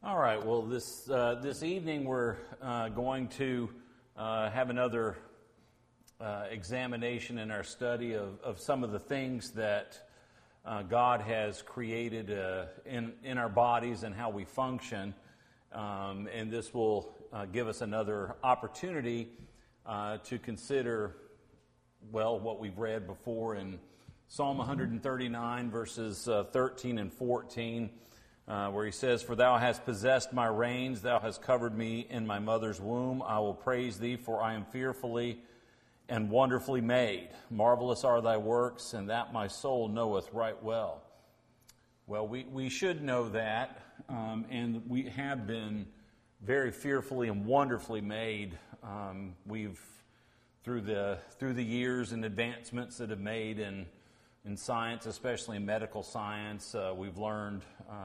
All right. Well, this evening we're going to have another examination in our study of some of the things that God has created in our bodies and how we function, and this will give us another opportunity to consider, well, what we've read before in Psalm 139, verses 13 and 14. Where he says, "For thou hast possessed my reins, thou hast covered me in my mother's womb. I will praise thee, for I am fearfully and wonderfully made. Marvelous are thy works, and that my soul knoweth right well." Well, we should know that, and we have been very fearfully and wonderfully made. We've through the years and advancements that have made in science, especially in medical science, we've learned,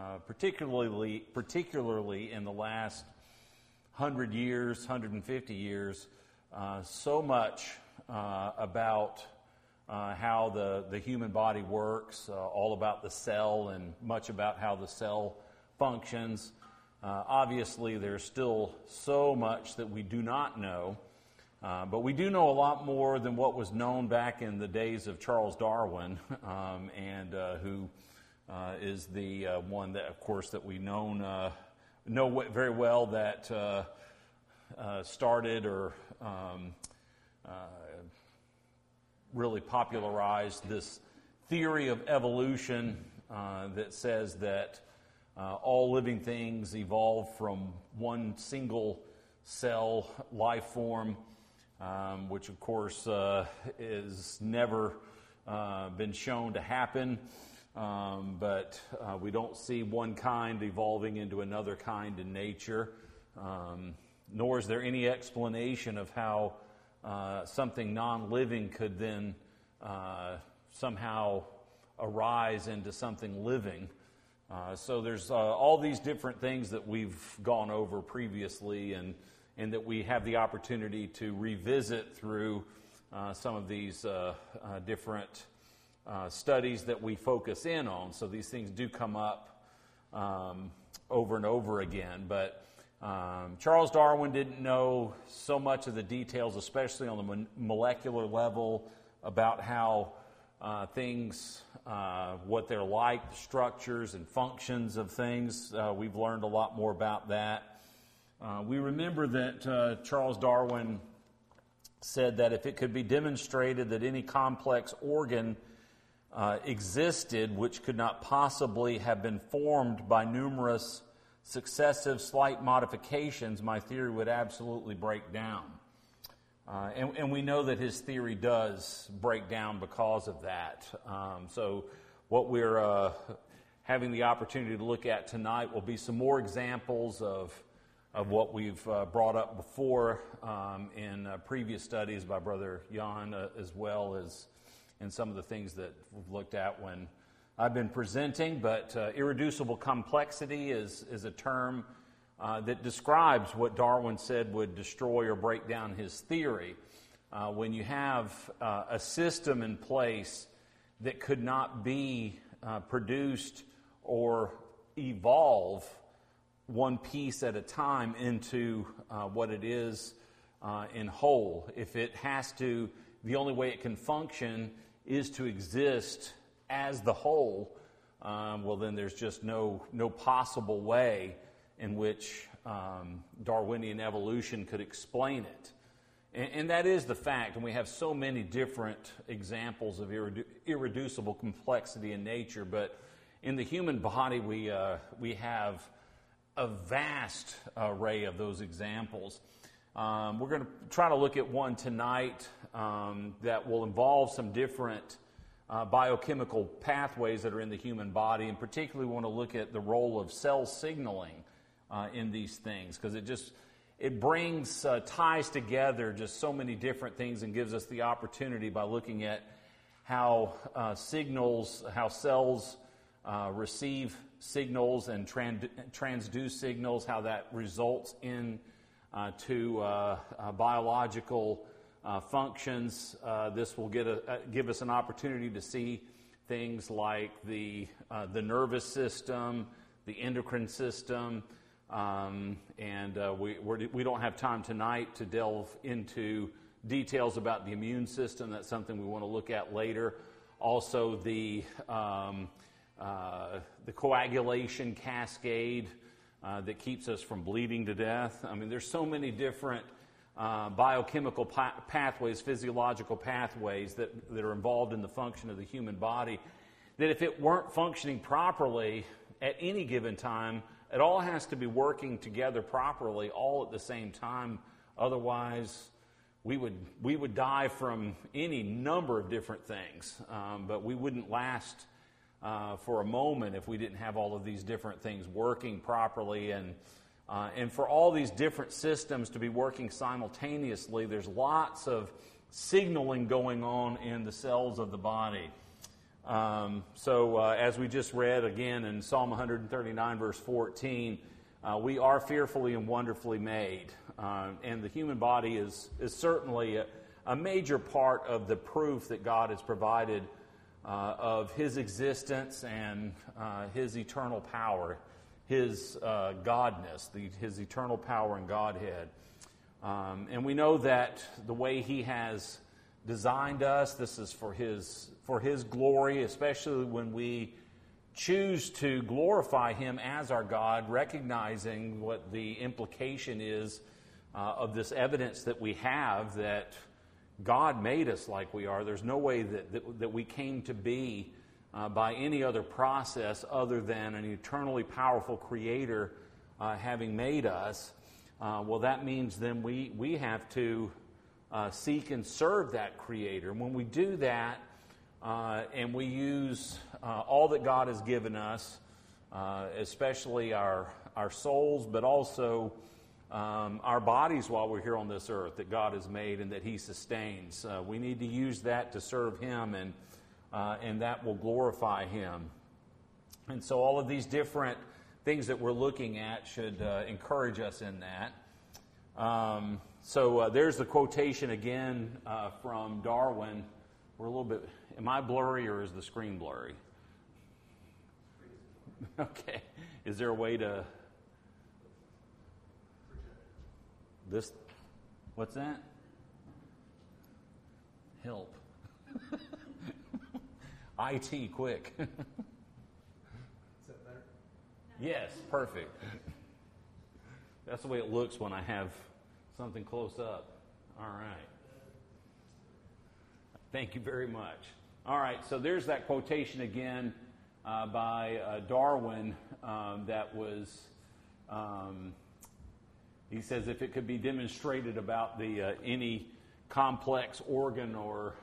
particularly in the last 100 years, 150 years, so much about how the human body works, all about the cell and much about how the cell functions. Obviously, there's still so much that we do not know. But we do know a lot more than what was known back in the days of Charles Darwin, and who is the one that, of course, that we know very well that started or really popularized this theory of evolution that says that all living things evolved from one single cell life form. Which, of course, is never been shown to happen, but we don't see one kind evolving into another kind in nature, nor is there any explanation of how something non-living could then somehow arise into something living. So there's all these different things that we've gone over previously, and that we have the opportunity to revisit through some of these different studies that we focus in on. So these things do come up over and over again. But Charles Darwin didn't know so much of the details, especially on the molecular level, about how things, what they're like, the structures and functions of things. We've learned a lot more about that. We remember that Charles Darwin said that if it could be demonstrated that any complex organ existed which could not possibly have been formed by numerous successive slight modifications, my theory would absolutely break down. And we know that his theory does break down because of that. So what we're having the opportunity to look at tonight will be some more examples of what we've brought up before in previous studies by Brother Jan, as well as in some of the things that we've looked at when I've been presenting. But irreducible complexity is a term that describes what Darwin said would destroy or break down his theory. When you have a system in place that could not be produced or evolve one piece at a time into what it is in whole. If it has to, the only way it can function is to exist as the whole, well then there's just no possible way in which Darwinian evolution could explain it. And that is the fact, and we have so many different examples of irreducible complexity in nature, but in the human body we have a vast array of those examples. We're going to try to look at one tonight that will involve some different biochemical pathways that are in the human body, and particularly we want to look at the role of cell signaling in these things, because it brings ties together just so many different things and gives us the opportunity by looking at how cells receive signals and transduce signals, how that results in to biological functions. This will give us an opportunity to see things like the nervous system, the endocrine system, We don't have time tonight to delve into details about the immune system. That's something we want to look at later. Also, the coagulation cascade that keeps us from bleeding to death. I mean, there's so many different biochemical pathways, physiological pathways that are involved in the function of the human body, that if it weren't functioning properly at any given time, it all has to be working together properly all at the same time. Otherwise, we would die from any number of different things, but we wouldn't last for a moment if we didn't have all of these different things working properly. And for all these different systems to be working simultaneously, there's lots of signaling going on in the cells of the body. As we just read again in Psalm 139, verse 14, we are fearfully and wonderfully made. And the human body is certainly a major part of the proof that God has provided of His existence and His eternal power, His Godness, His eternal power and Godhead. And we know that the way He has designed us, this is for His glory, especially when we choose to glorify Him as our God, recognizing what the implication is of this evidence that we have that God made us like we are. There's no way that we came to be by any other process other than an eternally powerful Creator having made us. Well, that means then we have to seek and serve that Creator. And when we do that, and we use all that God has given us, especially our souls, but also our bodies while we're here on this earth that God has made and that He sustains. We need to use that to serve Him, and that will glorify Him. And so all of these different things that we're looking at should encourage us in that. There's the quotation again from Darwin. We're a little bit... Am I blurry or is the screen blurry? Okay. Is there a way to... This, what's that? Help. IT, quick. Is that better? Yes, perfect. That's the way it looks when I have something close up. All right. Thank you very much. All right, so there's that quotation again by Darwin that was... he says, if it could be demonstrated about the any complex organ or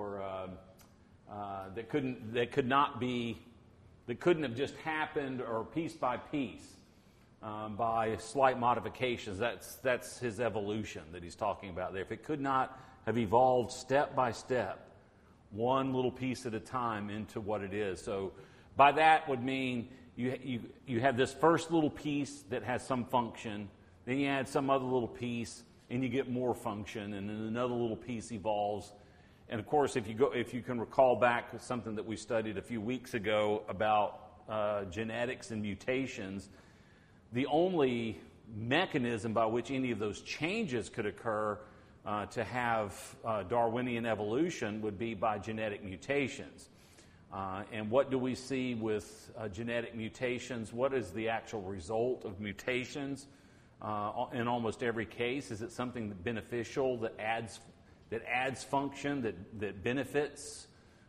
that couldn't have just happened or piece by piece by slight modifications. That's his evolution that he's talking about there. If it could not have evolved step by step, one little piece at a time into what it is. So by that would mean you have this first little piece that has some function. Then you add some other little piece, and you get more function, and then another little piece evolves. And of course, if you can recall back something that we studied a few weeks ago about genetics and mutations, the only mechanism by which any of those changes could occur to have Darwinian evolution would be by genetic mutations. And what do we see with genetic mutations? What is the actual result of mutations? In almost every case, is it something beneficial that adds function that benefits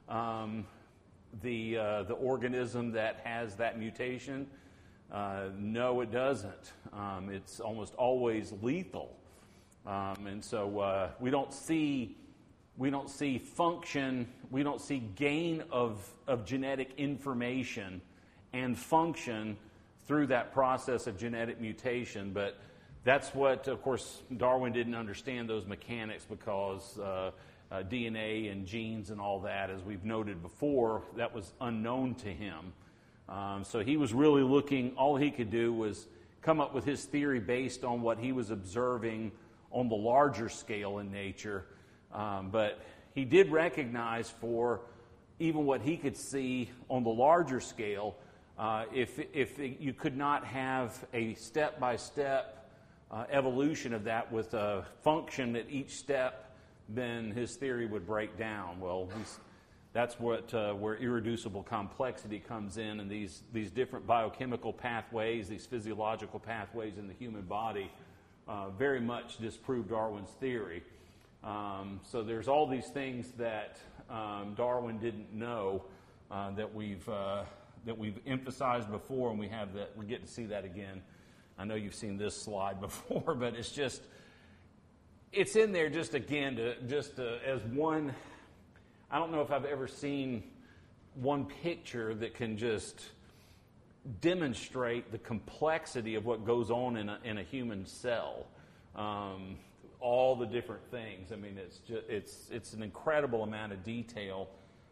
the organism that has that mutation? No, it doesn't. It's almost always lethal, and so we don't see function. We don't see gain of genetic information and function through that process of genetic mutation. But that's what, of course, Darwin didn't understand those mechanics because DNA and genes and all that, as we've noted before, that was unknown to him. So he was really looking, all he could do was come up with his theory based on what he was observing on the larger scale in nature. But he did recognize for even what he could see on the larger scale, If you could not have a step-by-step evolution of that with a function at each step, then his theory would break down. Well, that's where irreducible complexity comes in, and these different biochemical pathways, these physiological pathways in the human body, very much disprove Darwin's theory. So there's all these things that Darwin didn't know that we've emphasized before, and we get to see that again. I know you've seen this slide before, but it's in there just again as one. I don't know if I've ever seen one picture that can just demonstrate the complexity of what goes on in a human cell. All the different things. I mean, it's an incredible amount of detail.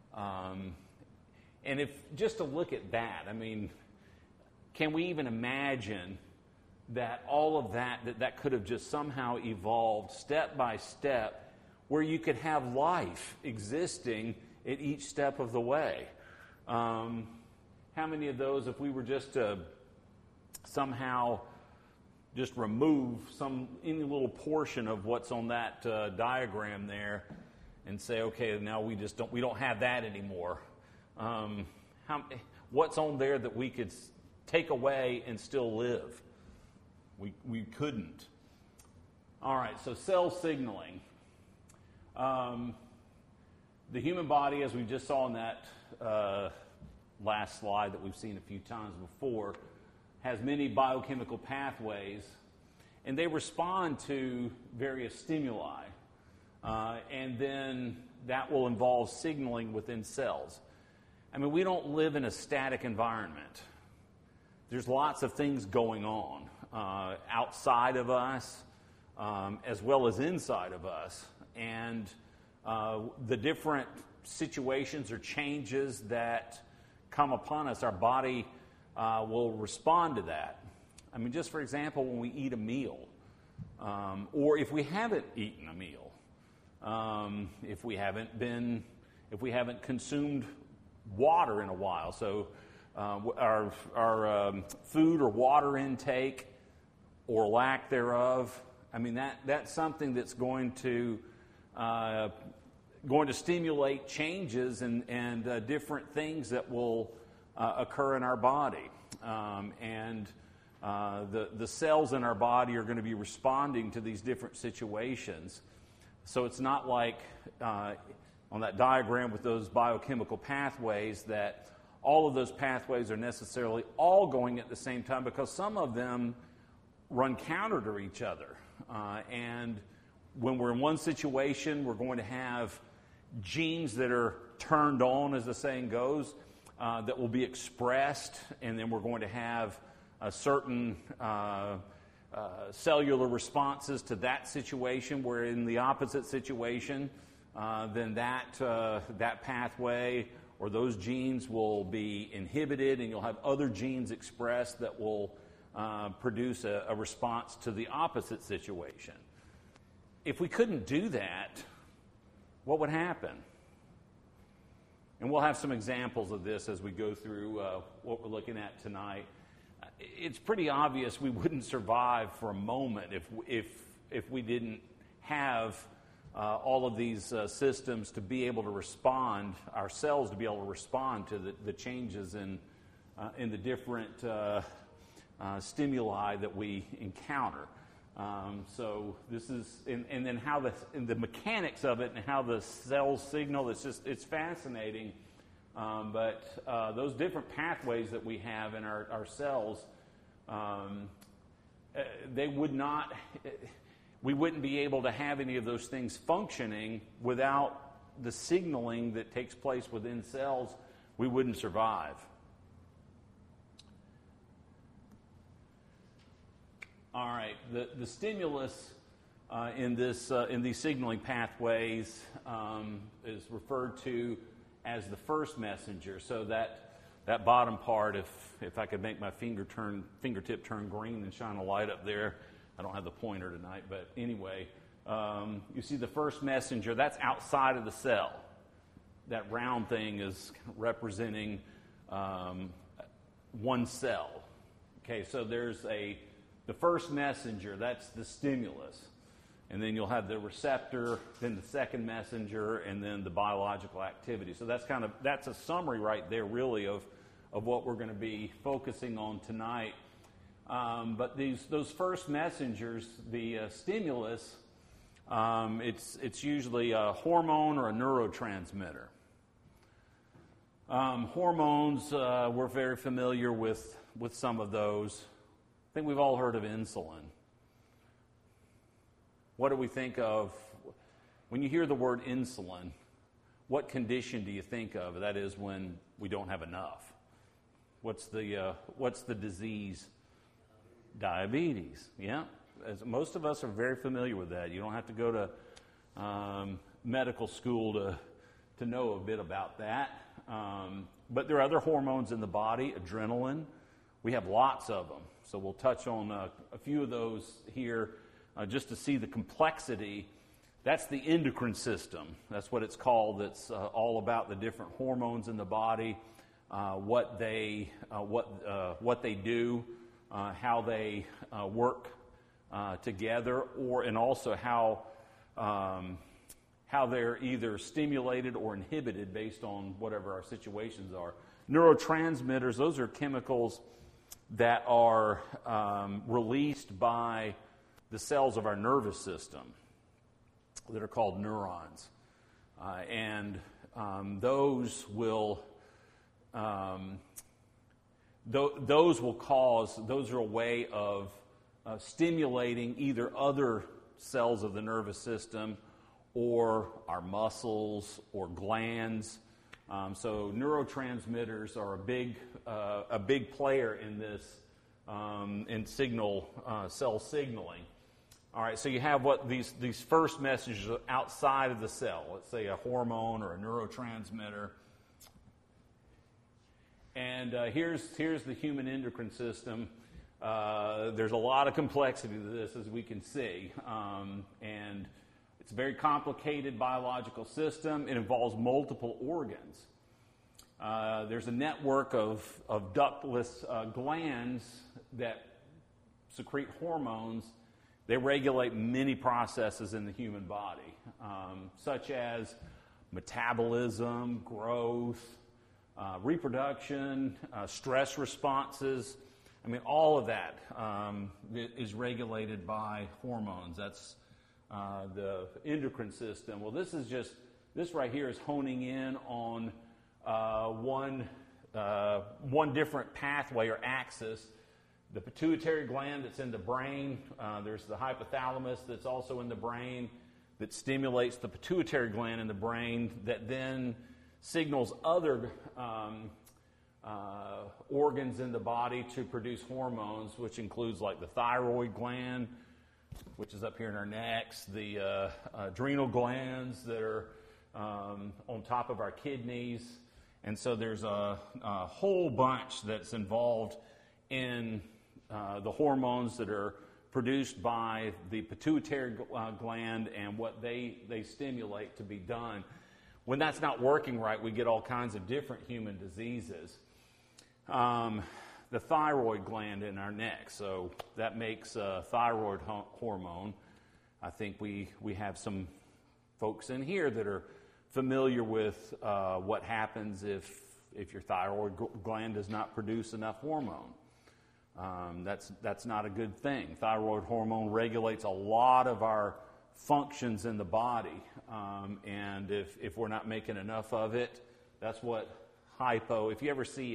And if just to look at that, I mean, can we even imagine that all of that could have just somehow evolved step by step, where you could have life existing at each step of the way? How many of those, if we were just to somehow just remove any little portion of what's on that diagram there and say, okay, now we don't have that anymore? What's on there that we could take away and still live? We couldn't. All right, so cell signaling. The human body, as we just saw in that last slide that we've seen a few times before, has many biochemical pathways, and they respond to various stimuli. And then that will involve signaling within cells. I mean, we don't live in a static environment. There's lots of things going on outside of us as well as inside of us. And the different situations or changes that come upon us, our body will respond to that. I mean, just for example, when we eat a meal, or if we haven't eaten a meal, if we haven't consumed water in a while, so our food or water intake or lack thereof, I mean that's something that's going to stimulate changes and different things that will occur in our body, and the cells in our body are going to be responding to these different situations. So it's not like on that diagram with those biochemical pathways that all of those pathways are necessarily all going at the same time, because some of them run counter to each other. And when we're in one situation, we're going to have genes that are turned on, as the saying goes, that will be expressed, and then we're going to have a certain cellular responses to that situation, where in the opposite situation, then that pathway or those genes will be inhibited, and you'll have other genes expressed that will produce a response to the opposite situation. If we couldn't do that, what would happen? And we'll have some examples of this as we go through what we're looking at tonight. It's pretty obvious we wouldn't survive for a moment if we didn't have all of these systems to be able to respond, our cells to be able to respond to the changes in the different stimuli that we encounter. So this is, and then how the mechanics of it and how the cells signal, it's fascinating. But those different pathways that we have in our cells, we wouldn't be able to have any of those things functioning without the signaling that takes place within cells. We wouldn't survive. All right, the stimulus in these signaling pathways is referred to as the first messenger. So that bottom part, if I could make my fingertip turn green and shine a light up there. I don't have the pointer tonight, but anyway, you see the first messenger, that's outside of the cell. That round thing is representing one cell. Okay, so there's the first messenger, that's the stimulus. And then you'll have the receptor, then the second messenger, and then the biological activity. So that's a summary right there, really, of what we're going to be focusing on tonight. But those first messengers, the stimulus, it's usually a hormone or a neurotransmitter. Hormones, we're very familiar with some of those. I think we've all heard of insulin. What do we think of when you hear the word insulin? What condition do you think of? That is when we don't have enough. What's the disease? Diabetes. Yeah, most of us are very familiar with that. You don't have to go to medical school to know a bit about that. But there are other hormones in the body, adrenaline. We have lots of them. So we'll touch on a few of those here just to see the complexity. That's the endocrine system. That's what it's called. It's all about the different hormones in the body, what they do, how they work together, and also how they're either stimulated or inhibited based on whatever our situations are. Neurotransmitters, those are chemicals that are released by the cells of our nervous system that are called neurons. And those will cause, those are a way of stimulating either other cells of the nervous system or our muscles or glands. So neurotransmitters are a big player in this, in cell signaling. All right, so you have what these first messages outside of the cell. Let's say a hormone or a neurotransmitter. And here's the human endocrine system. There's a lot of complexity to this, as we can see. And it's a very complicated biological system. It involves multiple organs. There's a network of ductless glands that secrete hormones. They regulate many processes in the human body, such as metabolism, growth, reproduction, stress responses. I mean, all of that is regulated by hormones. That's the endocrine system. Well, this right here is honing in on one different pathway or axis. The pituitary gland that's in the brain, there's the hypothalamus that's also in the brain that stimulates the pituitary gland in the brain that then signals other organs in the body to produce hormones, which includes like the thyroid gland, which is up here in our necks, the adrenal glands that are on top of our kidneys. And so there's a whole bunch that's involved in the hormones that are produced by the pituitary gland and what they stimulate to be done. When that's not working right, we get all kinds of different human diseases. The thyroid gland in our neck, so that makes thyroid hormone. I think we have some folks in here that are familiar with what happens if your thyroid gland does not produce enough hormone. That's not a good thing. Thyroid hormone regulates a lot of our functions in the body, and if we're not making enough of it, that's what hypo. If you ever see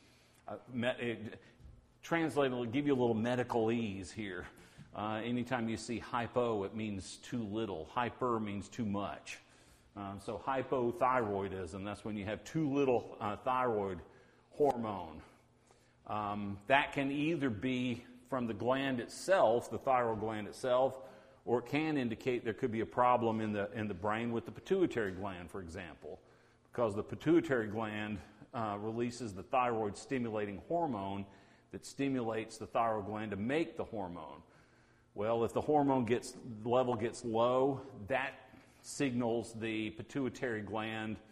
translated, will give you a little medicalese here. Anytime you see hypo, it means too little. Hyper means too much. So hypothyroidism, that's when you have too little thyroid hormone. That can either be from the gland itself, the thyroid gland itself, or it can indicate there could be a problem in the brain with the pituitary gland, for example, because the pituitary gland releases the thyroid stimulating hormone that stimulates the thyroid gland to make the hormone. Well, if the hormone level gets low, that signals the pituitary gland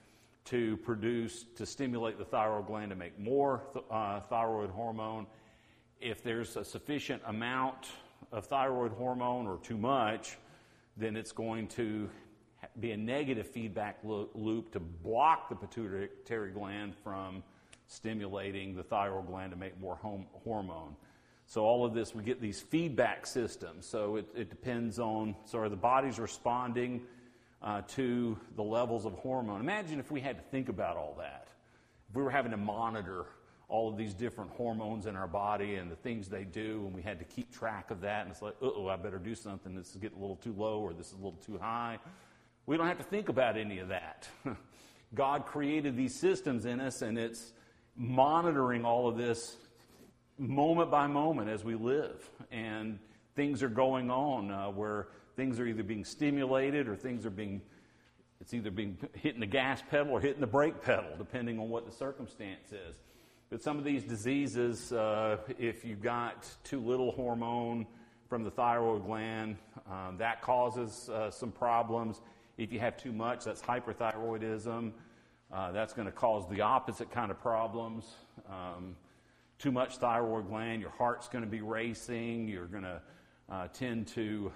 to stimulate the thyroid gland to make more thyroid hormone. If there's a sufficient amount of thyroid hormone or too much, then it's going to be a negative feedback loop to block the pituitary gland from stimulating the thyroid gland to make more hormone. So all of this, we get these feedback systems. So it depends on, so are the body's responding to the levels of hormone? Imagine if we had to think about all that. If we were having to monitor all of these different hormones in our body and the things they do, and we had to keep track of that, and it's like, I better do something. This is getting a little too low or this is a little too high. We don't have to think about any of that. God created these systems in us, and it's monitoring all of this moment by moment as we live. And things are going on where things are either being stimulated or it's either being hitting the gas pedal or hitting the brake pedal, depending on what the circumstance is. But some of these diseases, if you've got too little hormone from the thyroid gland, that causes some problems. If you have too much, that's hyperthyroidism. That's going to cause the opposite kind of problems. Too much thyroid gland, your heart's going to be racing. You're going to tend to,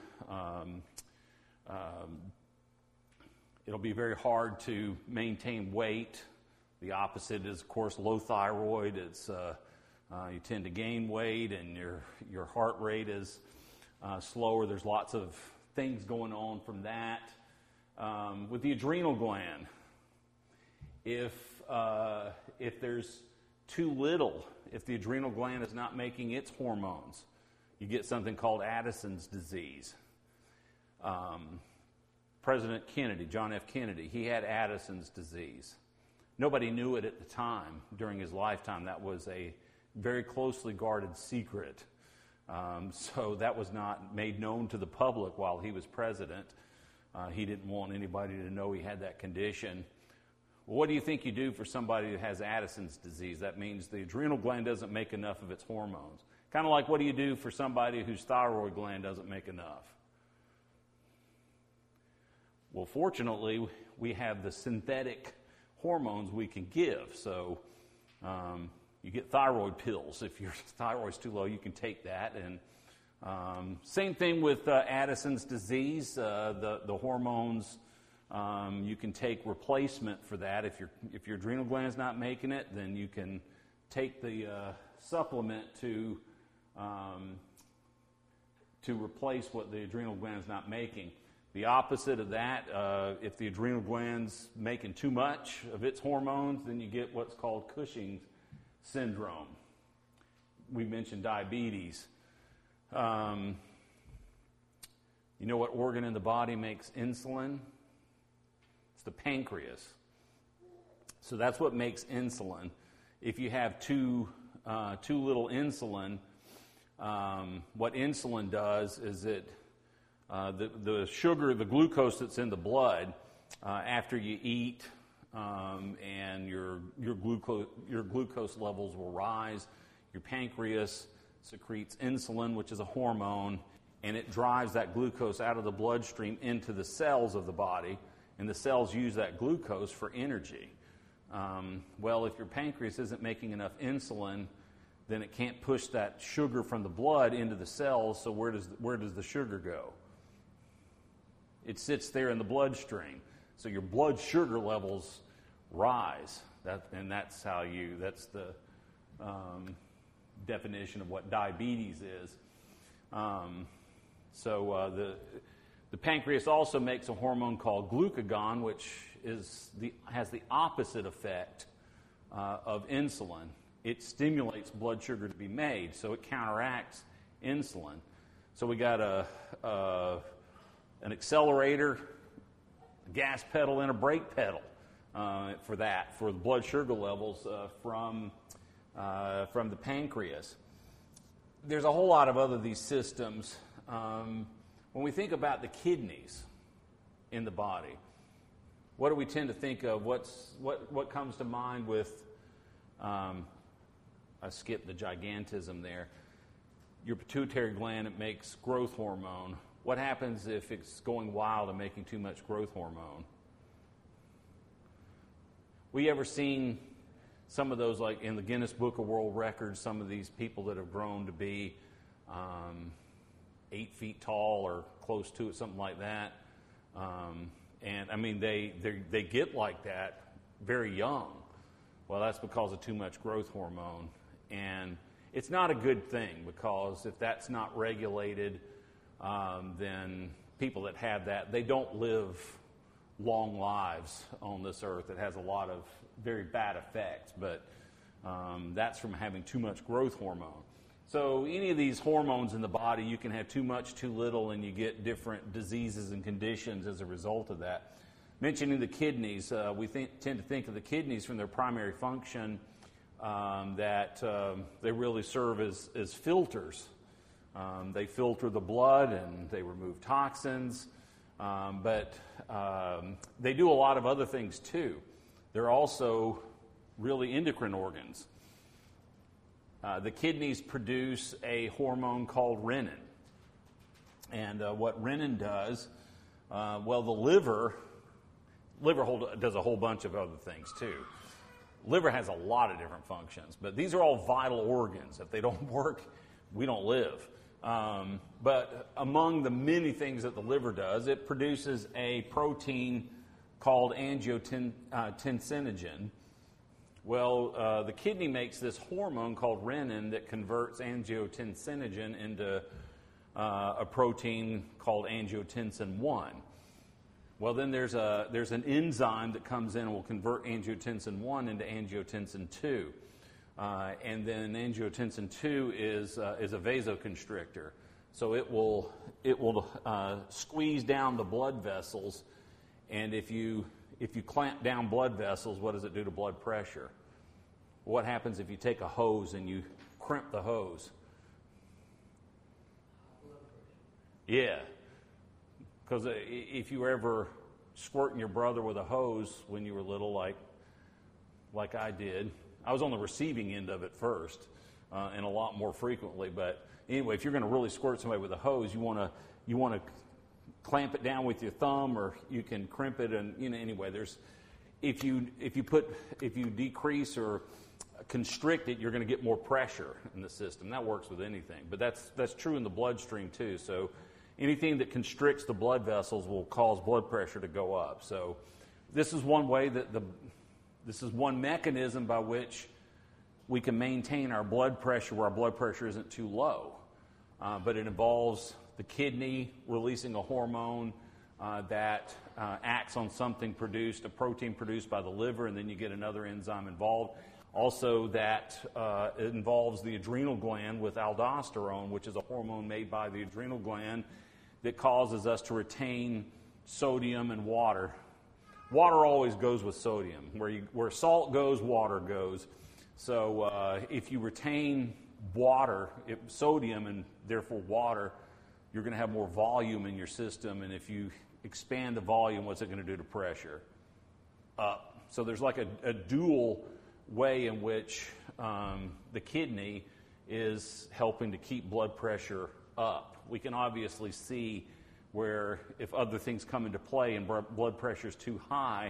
it'll be very hard to maintain weight. The opposite is, of course, low thyroid. It's you tend to gain weight, and your heart rate is slower. There's lots of things going on from that. With the adrenal gland, if there's too little, if the adrenal gland is not making its hormones, you get something called Addison's disease. President Kennedy, John F. Kennedy, he had Addison's disease. Nobody knew it at the time during his lifetime. That was a very closely guarded secret. So that was not made known to the public while he was president. He didn't want anybody to know he had that condition. Well, what do you think you do for somebody who has Addison's disease? That means the adrenal gland doesn't make enough of its hormones. Kind of like what do you do for somebody whose thyroid gland doesn't make enough? Well, fortunately, we have the synthetic hormones we can give. So you get thyroid pills. If your thyroid's too low, you can take that. And same thing with Addison's disease. The hormones, you can take replacement for that. If your adrenal gland's not making it, then you can take the supplement to replace what the adrenal gland's not making. The opposite of that, if the adrenal gland's making too much of its hormones, then you get what's called Cushing's syndrome. We mentioned diabetes. You know what organ in the body makes insulin? It's the pancreas. So that's what makes insulin. If you have too little insulin, what insulin does is the sugar, the glucose that's in the blood, after you eat, and your glucose levels will rise. Your pancreas secretes insulin, which is a hormone, and it drives that glucose out of the bloodstream into the cells of the body, and the cells use that glucose for energy. Well, if your pancreas isn't making enough insulin, then it can't push that sugar from the blood into the cells, so where does the sugar go? It sits there in the bloodstream. So your blood sugar levels rise. That's the definition of what diabetes is. The pancreas also makes a hormone called glucagon, which has the opposite effect of insulin. It stimulates blood sugar to be made, so it counteracts insulin. So we got an accelerator, a gas pedal, and a brake pedal for the blood sugar levels from the pancreas. There's a whole lot of other these systems. When we think about the kidneys in the body, what do we tend to think of? What comes to mind with? I skipped the gigantism there. Your pituitary gland, it makes growth hormone. What happens if it's going wild and making too much growth hormone? We ever seen some of those, like in the Guinness Book of World Records, some of these people that have grown to be 8 feet tall or close to it, something like that. And I mean, they get like that very young. Well, that's because of too much growth hormone. And it's not a good thing, because if that's not regulated, then people that have that, they don't live long lives on this earth. It has a lot of very bad effects, but that's from having too much growth hormone. So any of these hormones in the body, you can have too much, too little, and you get different diseases and conditions as a result of that. Mentioning the kidneys, we tend to think of the kidneys from their primary function that they really serve as filters. They filter the blood and they remove toxins, but they do a lot of other things too. They're also really endocrine organs. The kidneys produce a hormone called renin. And what renin does, well, the liver does a whole bunch of other things too. Liver has a lot of different functions, but these are all vital organs. If they don't work, we don't live. But among the many things that the liver does, it produces a protein called angiotensinogen. Well, the kidney makes this hormone called renin that converts angiotensinogen into a protein called angiotensin 1. Well, then there's an enzyme that comes in and will convert angiotensin 1 into angiotensin 2. And then angiotensin 2 is a vasoconstrictor. So it will squeeze down the blood vessels, and if you clamp down blood vessels, what does it do to blood pressure? What happens if you take a hose and you crimp the hose? Yeah. Because if you were ever squirting your brother with a hose when you were little, like I did, I was on the receiving end of it first, and a lot more frequently. But anyway, if you're going to really squirt somebody with a hose, you want to clamp it down with your thumb, or you can crimp it. And anyway, if you decrease or constrict it, you're going to get more pressure in the system. That works with anything, but that's true in the bloodstream too. So anything that constricts the blood vessels will cause blood pressure to go up. So this is one way this is one mechanism by which we can maintain our blood pressure where our blood pressure isn't too low. But it involves the kidney releasing a hormone that acts on something a protein produced by the liver, and then you get another enzyme involved. Also, that it involves the adrenal gland with aldosterone, which is a hormone made by the adrenal gland that causes us to retain sodium and water. Water always goes with sodium. Where salt goes, water goes. So if you retain sodium and therefore water, you're going to have more volume in your system. And if you expand the volume, what's it going to do to pressure? Up. So there's like a dual way in which the kidney is helping to keep blood pressure up. We can obviously see where if other things come into play and blood pressure is too high,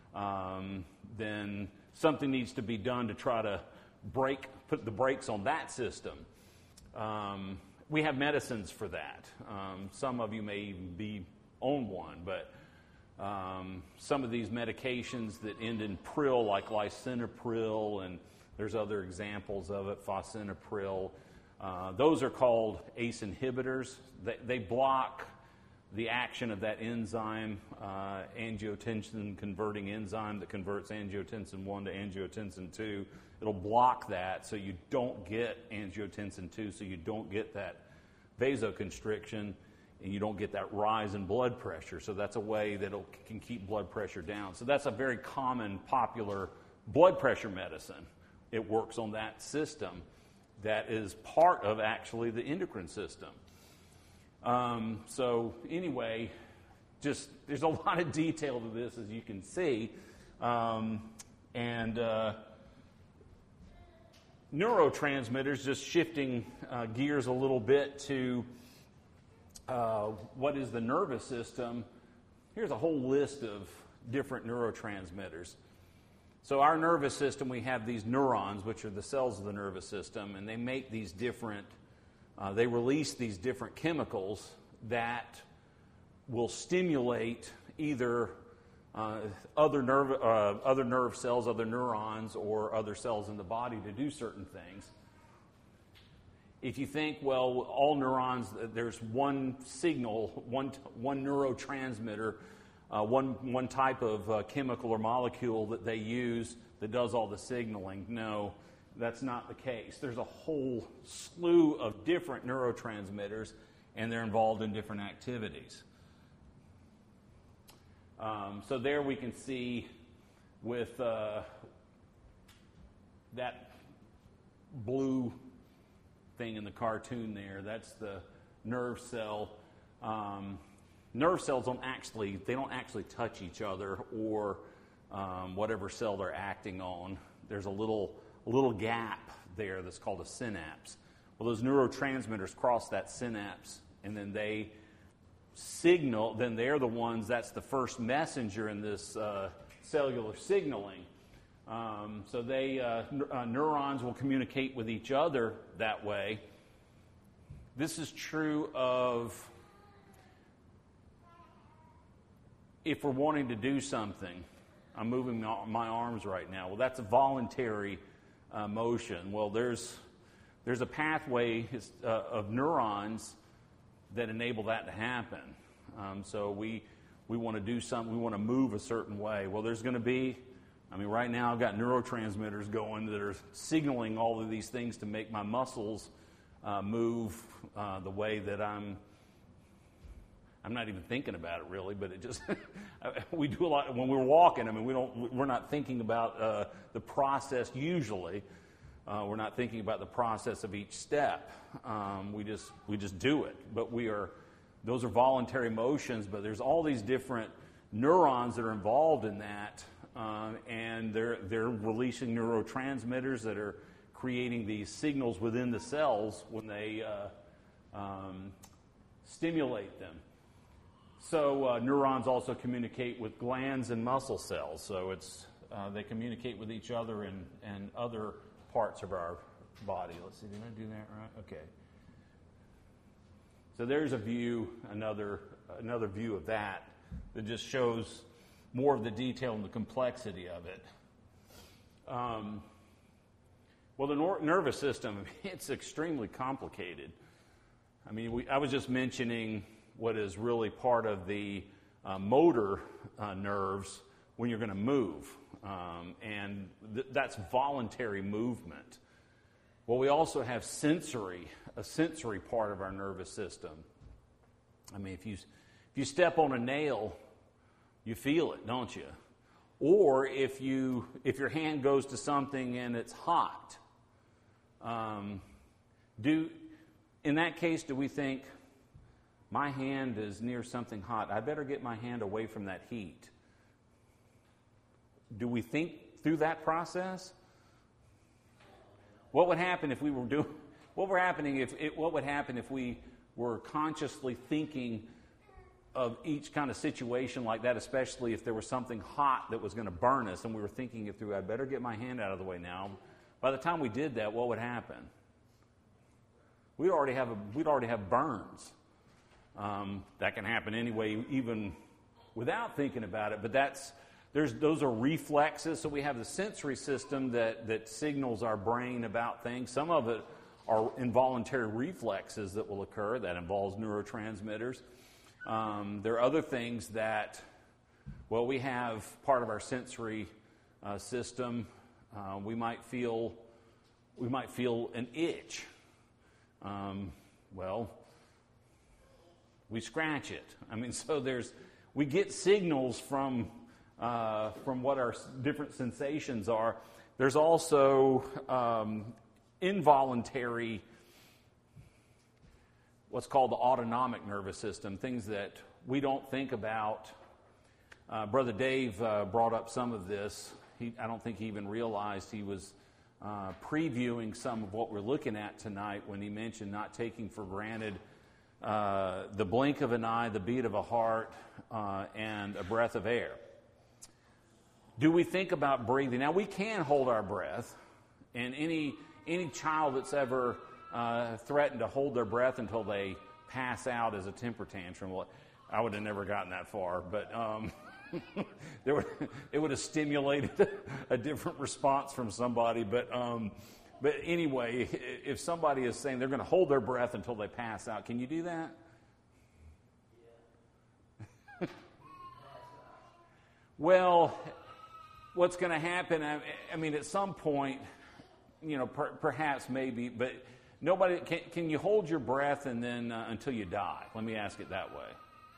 then something needs to be done to try to put the brakes on that system. We have medicines for that. Some of you may even own one, but some of these medications that end in pril, like lisinopril, and there's other examples of it, fosinapril, those are called ACE inhibitors. They block the action of that enzyme, angiotensin converting enzyme that converts angiotensin 1 to angiotensin 2. It'll block that so you don't get angiotensin 2, so you don't get that vasoconstriction, and you don't get that rise in blood pressure. So that's a way that it can keep blood pressure down. So that's a very common, popular blood pressure medicine. It works on that system that is part of actually the endocrine system. So anyway, there's a lot of detail to this, as you can see. Neurotransmitters, just shifting gears a little bit to what is the nervous system. Here's a whole list of different neurotransmitters. So our nervous system, we have these neurons, which are the cells of the nervous system, and they make these different, they release these different chemicals that will stimulate either other nerve cells, other neurons, or other cells in the body to do certain things. If you think, well, all neurons, there's one signal, one neurotransmitter, one type of chemical or molecule that they use that does all the signaling. No, that's not the case. There's a whole slew of different neurotransmitters, and they're involved in different activities. So there we can see with that blue thing in the cartoon there, that's the nerve cell. Nerve cells don't actually touch each other or whatever cell they're acting on. There's a little gap there that's called a synapse. Well, those neurotransmitters cross that synapse, and then they signal. Then they're the ones. That's the first messenger in this cellular signaling. So neurons will communicate with each other that way. This is true of if we're wanting to do something. I'm moving my arms right now. Well, that's a voluntary motion. Well, there's a pathway of neurons that enable that to happen. So we want to do something. We want to move a certain way. Well, there's going to be. Right now I've got neurotransmitters going that are signaling all of these things to make my muscles move the way that I'm not even thinking about it really, but it just we do a lot when we're walking. We're not thinking about the process usually. We're not thinking about the process of each step. We just do it. But those are voluntary motions. But there's all these different neurons that are involved in that, and they're releasing neurotransmitters that are creating these signals within the cells when they stimulate them. So neurons also communicate with glands and muscle cells. So they communicate with each other and other parts of our body. Let's see, did I do that right? Okay. So there's a view, another view of that just shows more of the detail and the complexity of it. Well, the nervous system, it's extremely complicated. I was just mentioning what is really part of the motor nerves when you're going to move. And that's voluntary movement. Well, we also have a sensory part of our nervous system. If you step on a nail, you feel it, don't you? Or if your hand goes to something and it's hot, in that case, do we think, my hand is near something hot, I better get my hand away from that heat? Do we think through that process? What would happen if we were doing? What would happen if we were consciously thinking of each kind of situation like that, especially if there was something hot that was going to burn us, and we were thinking it through? I better get my hand out of the way now. By the time we did that, what would happen? We'd already have burns. That can happen anyway, even without thinking about it. But those are reflexes. So we have the sensory system that signals our brain about things. Some of it are involuntary reflexes that will occur. That involves neurotransmitters. There are other things that, we have part of our sensory system. We might feel an itch. We scratch it. So we get signals from what our different sensations are. There's also involuntary, what's called the autonomic nervous system, things that we don't think about. Brother Dave brought up some of this. I don't think he even realized he was previewing some of what we're looking at tonight when he mentioned not taking for granted the blink of an eye, the beat of a heart, and a breath of air. Do we think about breathing? Now, we can hold our breath, and any child that's ever threatened to hold their breath until they pass out as a temper tantrum, well, I would have never gotten that far, but it would have stimulated a different response from somebody. But anyway, if somebody is saying they're going to hold their breath until they pass out, can you do that? Yeah. Well, what's going to happen? I mean, at some point, perhaps maybe, but nobody can you hold your breath and then until you die? Let me ask it that way.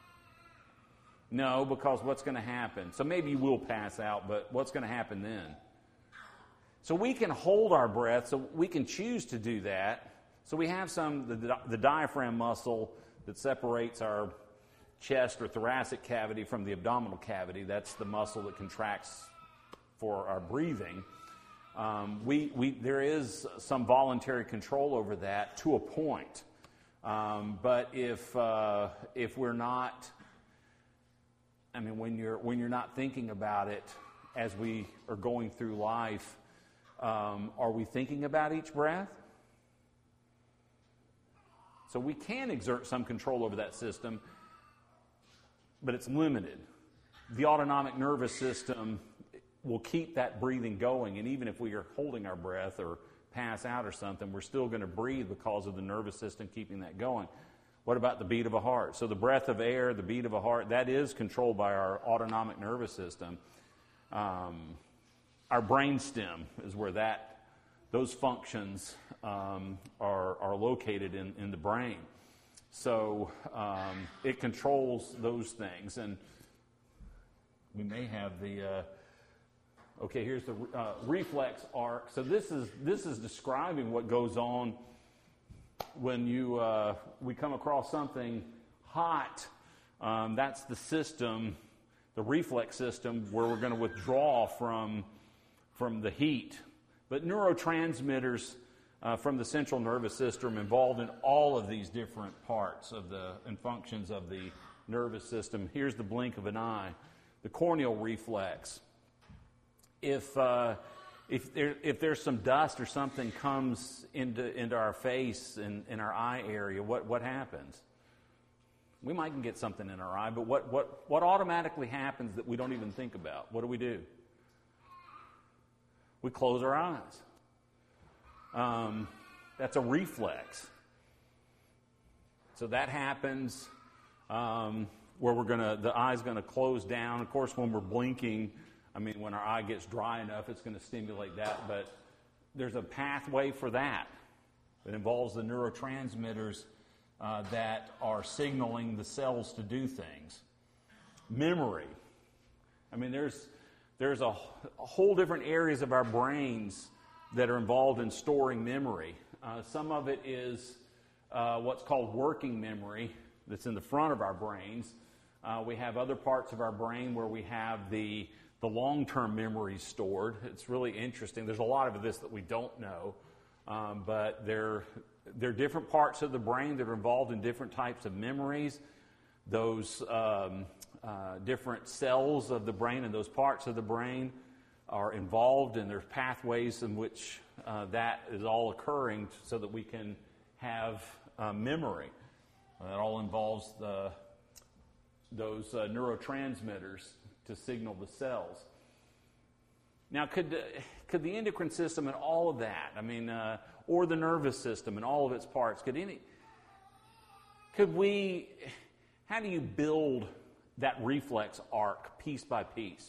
No, because what's going to happen? So maybe you will pass out, but what's going to happen then? So we can hold our breath, so we can choose to do that. So we have the diaphragm muscle that separates our chest or thoracic cavity from the abdominal cavity. That's the muscle that contracts for our breathing. There is some voluntary control over that to a point. But if we're not, I mean, when you're not thinking about it as we are going through life, are we thinking about each breath? So we can exert some control over that system, but it's limited. The autonomic nervous system will keep that breathing going, and even if we are holding our breath or pass out or something, we're still going to breathe because of the nervous system keeping that going. What about the beat of a heart? So the breath of air, the beat of a heart, that is controlled by our autonomic nervous system. Our brain stem is where those functions are located in the brain. So it controls those things. And we may have here's the reflex arc. So this is describing what goes on when we come across something hot. That's the system, the reflex system, where we're going to withdraw from the heat. But neurotransmitters from the central nervous system involved in all of these different parts and functions of the nervous system. Here's the blink of an eye, the corneal reflex. If there's some dust or something comes into our face and in our eye area, what happens? We might get something in our eye, but what automatically happens that we don't even think about? What do? We close our eyes. That's a reflex. So that happens where the eye's going to close down. Of course, when we're blinking, I mean, when our eye gets dry enough, it's going to stimulate that. But there's a pathway for that. It involves the neurotransmitters that are signaling the cells to do things. Memory. I mean, there's a whole different areas of our brains that are involved in storing memory. Some of it is what's called working memory that's in the front of our brains. We have other parts of our brain where we have the long-term memories stored. It's really interesting. There's a lot of this that we don't know, but there are different parts of the brain that are involved in different types of memories. Those different cells of the brain and those parts of the brain are involved, and there's pathways in which that is all occurring so that we can have memory. That all involves those neurotransmitters to signal the cells. Now, could the endocrine system and all of that, I mean, or the nervous system and all of its parts, how do you build that reflex arc piece by piece?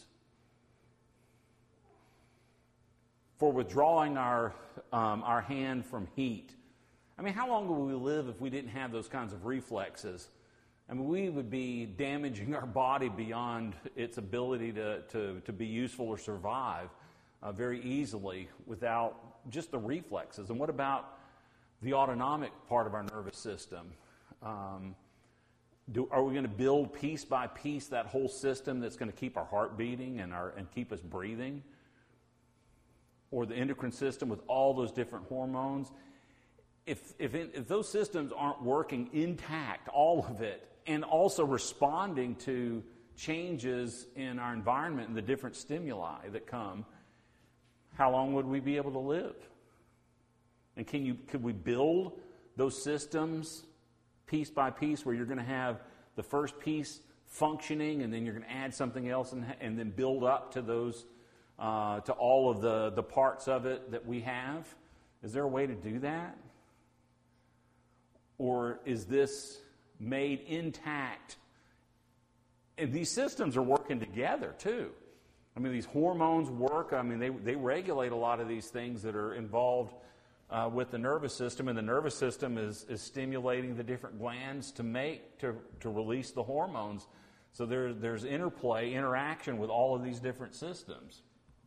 For withdrawing our hand from heat. I mean, how long would we live if we didn't have those kinds of reflexes? I mean, we would be damaging our body beyond its ability to be useful or survive very easily without just the reflexes. And what about the autonomic part of our nervous system? Are we going to build piece by piece that whole system that's going to keep our heart beating and keep us breathing? Or the endocrine system with all those different hormones? If those systems aren't working intact, all of it, and also responding to changes in our environment and the different stimuli that come, how long would we be able to live? And could we build those systems piece by piece where you're going to have the first piece functioning and then you're going to add something else and then build up to those, to all of the parts of it that we have? Is there a way to do that? Or is this made intact? And these systems are working together too. I mean, these hormones work. I mean, they regulate a lot of these things that are involved with the nervous system, and the nervous system is stimulating the different glands to release the hormones. So there's interaction with all of these different systems.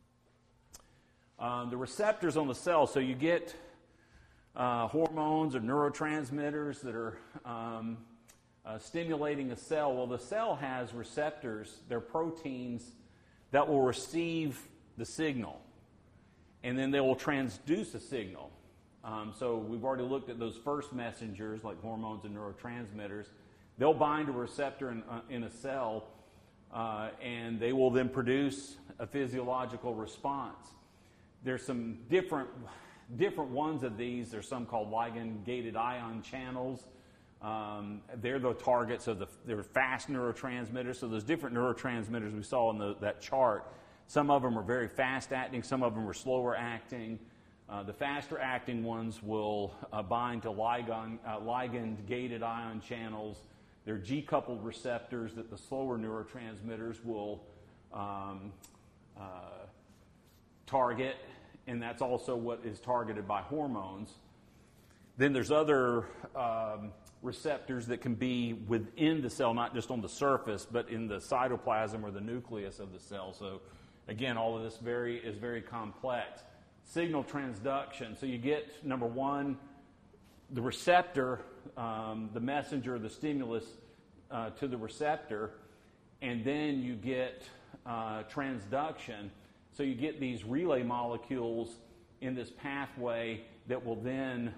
The receptors on the cell, so you get hormones or neurotransmitters that are stimulating a cell. Well, the cell has receptors. They're proteins that will receive the signal, and then they will transduce the signal. So we've already looked at those first messengers like hormones and neurotransmitters. They'll bind to a receptor in a cell, and they will then produce a physiological response. There's some different ones of these. There's some called ligand-gated ion channels. They're the targets of they're fast neurotransmitters. So those different neurotransmitters we saw in that chart, some of them are very fast acting, some of them are slower acting. The faster acting ones will bind to ligand-gated ion channels. They're G-coupled receptors that the slower neurotransmitters will target, and that's also what is targeted by hormones. Then there's other receptors that can be within the cell, not just on the surface, but in the cytoplasm or the nucleus of the cell. So again, all of this is very complex. Signal transduction. So you get, number one, the receptor, the messenger, the stimulus to the receptor, and then you get transduction. So you get these relay molecules in this pathway that will then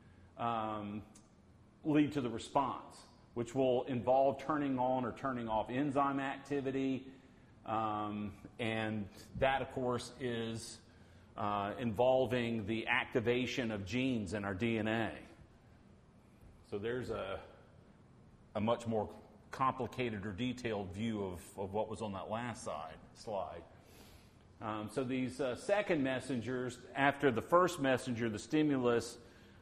lead to the response, which will involve turning on or turning off enzyme activity, and that, of course, is involving the activation of genes in our DNA. So there's a much more complicated or detailed view of what was on that last slide. So these second messengers, after the first messenger, the stimulus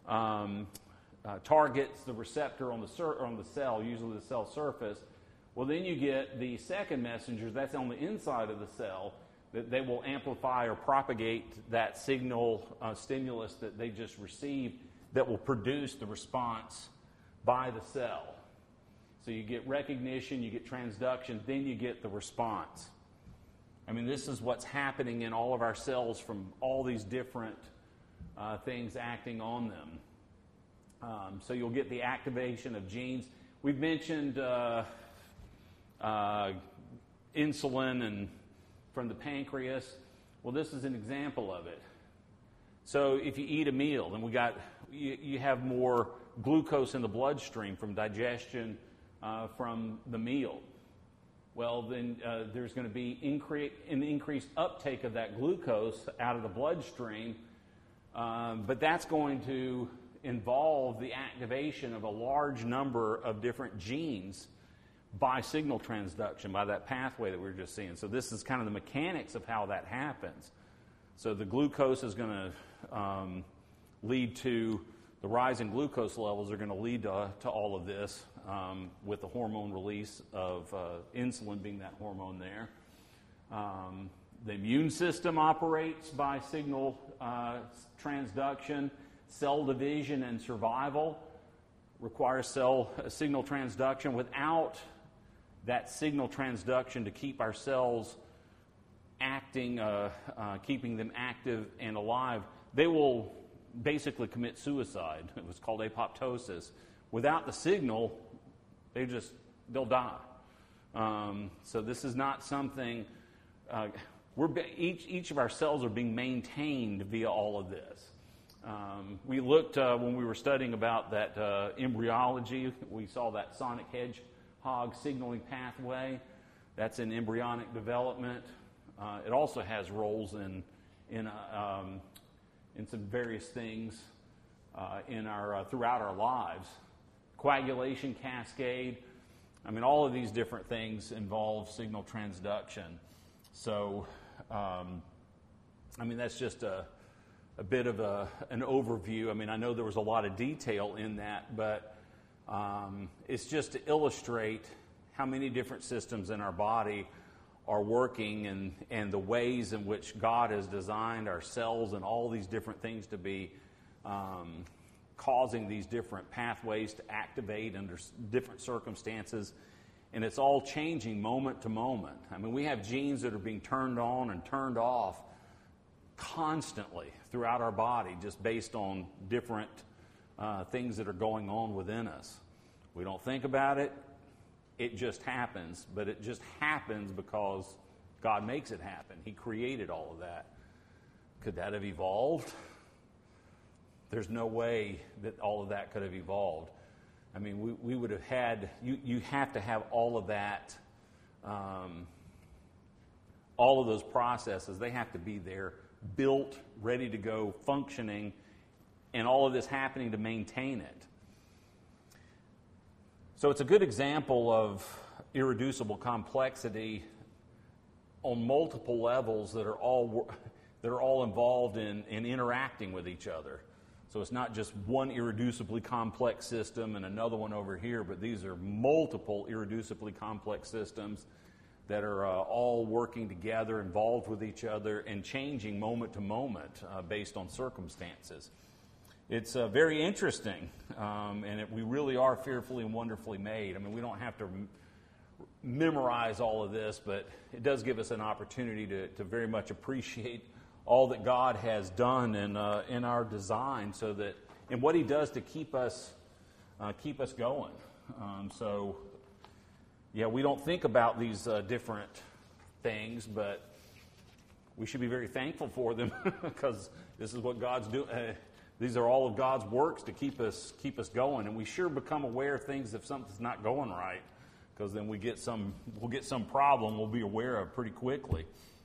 targets the receptor on the cell, usually the cell surface. Well, then you get the second messengers, that's on the inside of the cell, that they will amplify or propagate that signal stimulus that they just received that will produce the response by the cell. So you get recognition, you get transduction, then you get the response. I mean, this is what's happening in all of our cells from all these different things acting on them. So you'll get the activation of genes. We've mentioned insulin and from the pancreas. Well, this is an example of it. So if you eat a meal, then you have more glucose in the bloodstream from digestion from the meal. Well, then there's going to be an increased uptake of that glucose out of the bloodstream, but that's going to involve the activation of a large number of different genes by signal transduction, by that pathway that we were just seeing. So this is kind of the mechanics of how that happens. So the glucose is going to lead to, the rise in glucose levels are going to lead to all of this with the hormone release of insulin being that hormone there. The immune system operates by signal transduction. Cell division and survival requires signal transduction. Without that signal transduction to keep our cells acting, keeping them active and alive, they will basically commit suicide. It was called apoptosis. Without the signal, they'll die. So this is not something. Each of our cells are being maintained via all of this. We looked when we were studying about that embryology. We saw that sonic hedgehog signaling pathway. That's in embryonic development. It also has roles in some various things in our throughout our lives. Coagulation cascade. I mean, all of these different things involve signal transduction. So, I mean, that's just a bit of an overview. I mean, I know there was a lot of detail in that, but it's just to illustrate how many different systems in our body are working and the ways in which God has designed our cells and all these different things to be causing these different pathways to activate under different circumstances. And it's all changing moment to moment. I mean, we have genes that are being turned on and turned off constantly throughout our body just based on different things that are going on within us. We don't think about it. It just happens, but it just happens because God makes it happen. He created all of that. Could that have evolved? There's no way that all of that could have evolved. I mean, we would have had, you have to have all of that, all of those processes, they have to be there, built, ready to go, functioning, and all of this happening to maintain it. So it's a good example of irreducible complexity on multiple levels that are all involved in interacting with each other. So it's not just one irreducibly complex system and another one over here, but these are multiple irreducibly complex systems that are all working together, involved with each other, and changing moment to moment based on circumstances. It's very interesting, and we really are fearfully and wonderfully made. I mean, we don't have to memorize all of this, but it does give us an opportunity to very much appreciate all that God has done in our design, so that and what He does to keep us going. So, yeah, we don't think about these different things, but we should be very thankful for them because this is what God's doing. These are all of God's works to keep us going, and we sure become aware of things if something's not going right, because then we'll get some problem we'll be aware of pretty quickly.